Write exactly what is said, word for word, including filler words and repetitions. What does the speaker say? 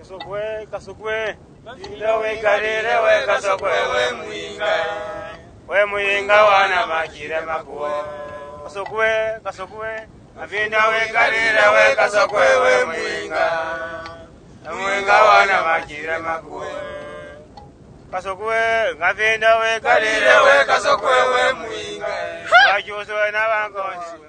Kasokwe, kasokwe. Vinda we karere we kasokwe we muinga. We muinga wana makire makuwe. Kasokwe, kasokwe. Vinda we karere we kasokwe we muinga. Muinga wana makire makuwe. Kasokwe, ngavinda we karere we kasokwe we muinga. Bajuso na bangonzi.